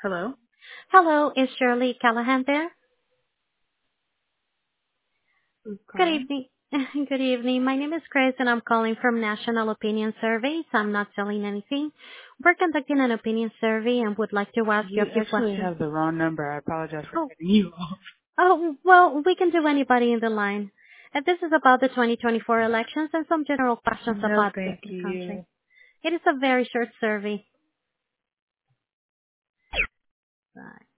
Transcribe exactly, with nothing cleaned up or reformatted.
Hello? Hello, is Shirley Callahan there? Who's Good calling? evening. Good evening. My name is Grace, and I'm calling from National Opinion Surveys. I'm not selling anything. We're conducting an opinion survey and would like to ask you You a few actually questions. have the wrong number. I apologize for Oh, cutting you off. oh, well, we can do anybody in the line. Uh, This is about the twenty twenty-four elections and some general questions No, about the thank the you. country. It is a very short survey. Right.